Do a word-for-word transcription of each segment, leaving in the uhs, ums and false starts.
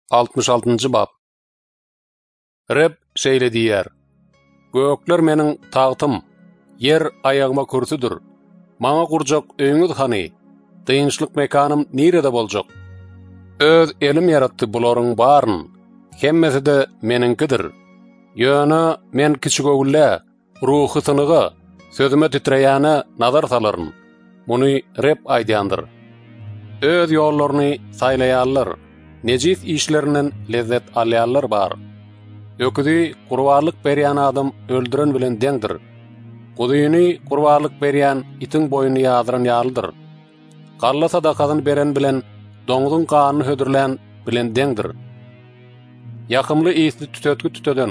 altmış altıncı bab. Reb şeýle diýär: Gökler meniň tagtym, yer aýagyma kürsüdür. Maňa gurjak öňüz hany, dynçlyk mekanym nirede boljak? Öz elim yaratdy bularyň baryn, hemmesi de meninkidir. Ýöne men kiçigöwle, ruhy synyga, sözüme titreýäne nazar salaryn. Muny Reb aýdýandyr. Öz ýollaryny saýlaýarlar, nejis işlerinden lezzet alýarlar bar. Öküdi gurbarlyk berýän adam öldüren bilen deňdir. Gudyny gurbarlyk berýän itiň boýuny ýazyran ýalydyr. Galla sadakasyny beren bilen doňuzyň ganyny hödürlän bilen deňdir. Ýakymly ýysly tütötkü tütöden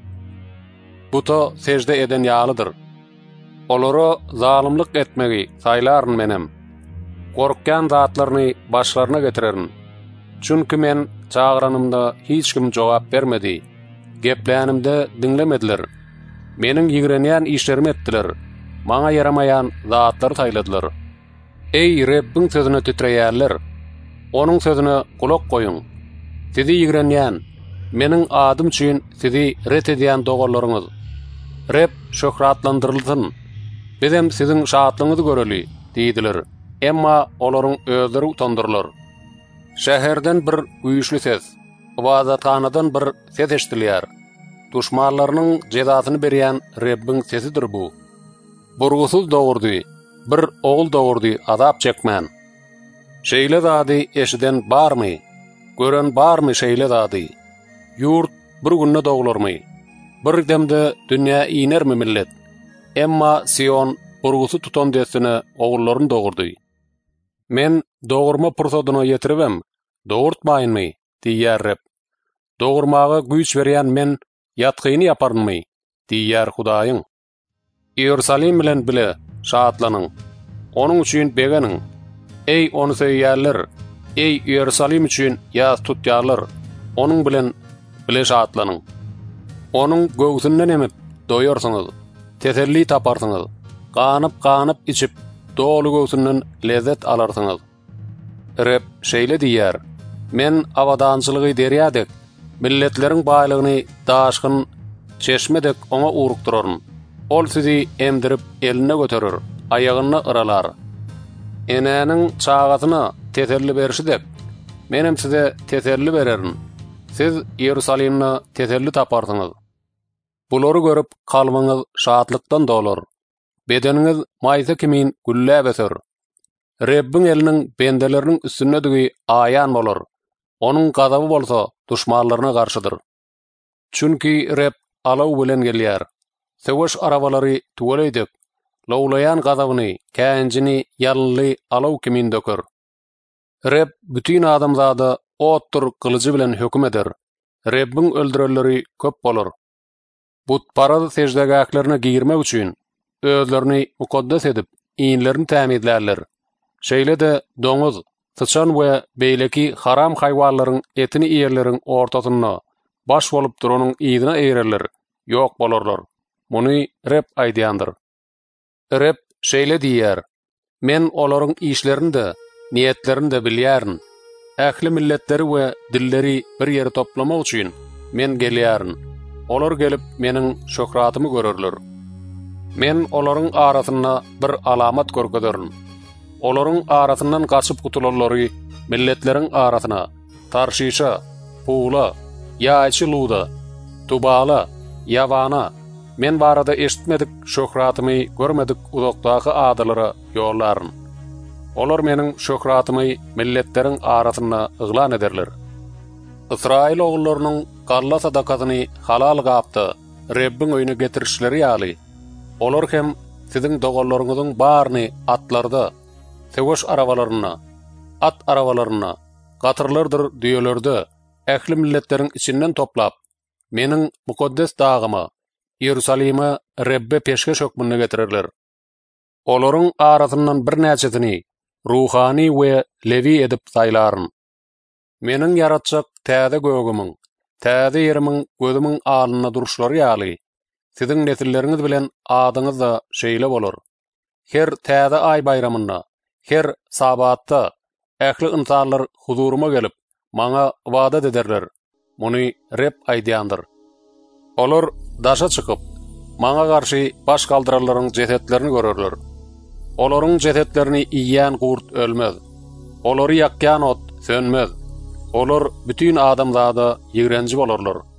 buta sejde eden ýalydyr. Olara zalymlyk etmegi saýlaryn menem. Gorkkan zatlaryny başlaryna getirerin. Çünki men çağıranymda hiç kim jogap bermedi. Geplänimde dinlemediler. Meniň ýigrenýän işlerimi etdiler. Maňa yaramaýan zatlary taýladylar. Ey Rebbiň sözüne titreýärler, onuň sözüne kulak goýuň. Sizi ýigrenýän, meniň adym üçin sizi ret edýän dogallaryňyz. Reb şöhratlandyrylsyn. Bizem siziň şatlygyňyzy göreli, diýdiler. Emma olaryň özleri utandyrlar. Şäherden bir güýçli ses, wazatxanadan bir ses eşdilýär. Duşmanlarynyň jezasyny berýän Rebbiň sesidir bu. Burgusuz dogurdy, bir ogul dogurdy azap çekmän. Şeýle zady eşiden barmy? Gören barmy şeýle zady? Ýurt bir günne doglarmy? Bir demde dünýä inermi millet? Emma Sion burgusu tutan desine ogullaryny dogurdy. Men dogurma pursadyna ýetiribem, dogurtmaýynmy? diýär Reb. Dogurmaga güýç berýän men ýatgyny ýaparynmy? diýär Hudaýyň. Ýerusalim bilen bile şatlanyň. Onuň üçin begeniň. Ey onu söýýärler, ey Ýerusalim üçin ýaz tutýarlar. Onuň bilen bile şatlanyň. Onuň göwsünden emip doýarsyňyz, teselli taparsyňyz. Ganyp-ganyp içip dolu göwsünden lezzet alarsyňyz. Reb şeýle diýär: Men awadançylygy derýädek, milletleriň baýlygyny daşgyn çeşmedek oňa urukduraryn. Ol sizi emdirip eline göterir, aýagyny ıralar. Enäniň çagasyna teselli berişidek, menem size teselli bererin. Siz Ýerusalimni teselli taparsyňyz. Bulary görüp kalbyňyz şatlykdan dolar. Bedeniňiz maýsa kimin güllä beser. Rebbiň eliniň bendeleriniň üstüne digi aýan bolar. Onuň gazaby bolsa duşmanlaryna garşydyr. Çünki Reb alaw bilen gelýär. Seweş arabalary tuwaleýdik. Lowlayan gazabyny, känjini ýally alaw kimin döker. Reb bütün adamzada ottur kılıcı bilen höküm eder. Rebbiň öldürenleri köp bolar. Butparaz secdegäklerine giyirmek üçin özlerini mukaddes edip iňlerini tämizlerler. Şeýle de doňuz, sıçan we beýleki haram haýwanlaryň etini ýerleriň ortasyna baş bolup duranyň ýygyna eýerler, ýok bolarlar. Muny Reb aýdýandyr. Reb şeýle diýär: Men olaryň işlerini de, niýetlerini de bilýärin. Ähli milletleri we dilleri bir ýere toplamak üçin men gelýärin. Olar gelip meniň şöhratymy görerler. Men olaryň arasyna bir alamat görkezeriň. Olaryň arasyndan gaçyp gutulanlary milletleriň arasyna Tarşişa, Pula, Ýaýçy Luda, Tubala, Ýawana, men barada eşitmedik şöhratymy görmedik uzakdaky adalara ýollaryn. Olar meniň şöhratymy milletleriň arasyna yglan ederler. Israil ogullarynyň galla sadakasyny halal gapdy Rebbiň öýüne getirişleri ýaly. Olar hem siziň dogallaryňyzyň baryny atlarda, seweş arabalaryna, at arabalaryna, gatyrlardyr diýölerde ähli milletleriň içinden toplap, meniň mukaddes dagyma, Ýerusalime Rebbe peşkeş hökmüne getirirler. Olaryň arasyndan bir näçesini ruhani we levi edip saýlaryn. Meniň yaratjak täze gögümiň, täze ýerimiň gözümiň alyna duruşlary ýaly. Siziň nesilleriňiz bilen adyňyz da şeýle bolar. Her täze ay bayramyna, her sabatda ähli insanlar huzuruma gelip maňa wada ederler. Muny Rep aýdýandyr. Olar daşa çykyp, maňa garşy baş galdyrarlaryň jetetlerini görerler. Olaryň jetetlerini iýýän gurt ölmez. Olary ýakýan ot sönmez. Olar bütün adamzada ýigrenji bolarlar.